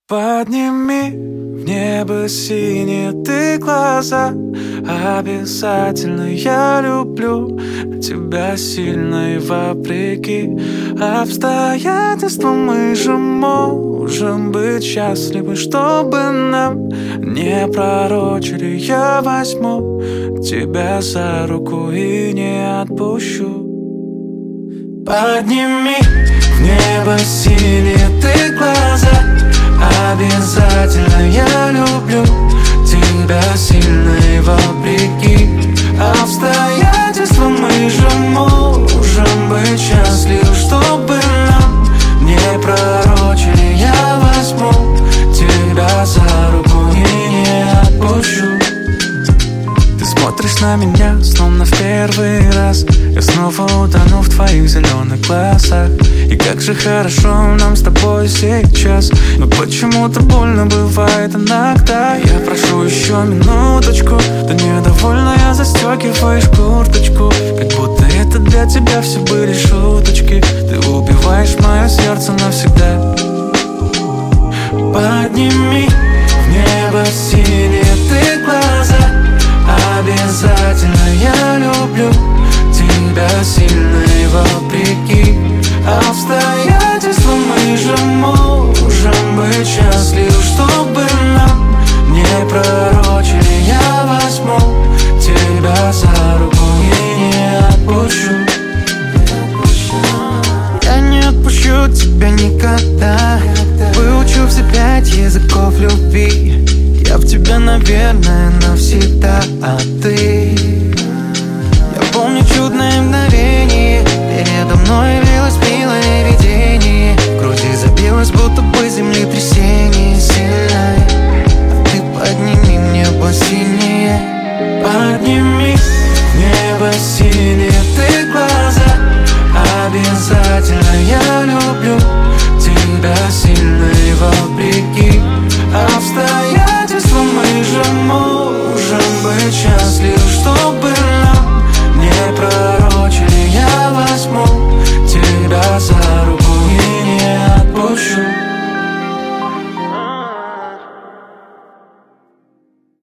Подними в небо синие ты глаза. Обязательно я люблю тебя сильно и вопреки обстоятельствам. Мы же можем быть счастливы, чтобы нам не пророчили. Я возьму тебя за руку и не отпущу. Подними в небо синие ты глаза. Обязательно я люблю тебя сильно и вопреки обстоятельствам. Мы же можем быть счастливы, чтобы нам не пророчили. Я возьму тебя за руку и не отпущу. Ты смотришь на меня, словно в первый раз. Я снова утону в твоих зеленых глазах. И как же хорошо нам с тобой сейчас. Но почему-то больно бывает иногда. Я прошу еще минуточку. Ты недовольная, застегиваешь курточку, как будто это для тебя все были шуточки. Ты убиваешь мое сердце навсегда. Подними в небо синие ты глаза. Обязательно я люблю тебя сильно и вопреки обстоятельствам. Мы же можем быть счастливы, чтобы нам не пророчили. Я возьму тебя за руку и не отпущу. Я не отпущу тебя никогда. Выучу все 5 языков любви. Я в тебя, наверное, навсегда. А ты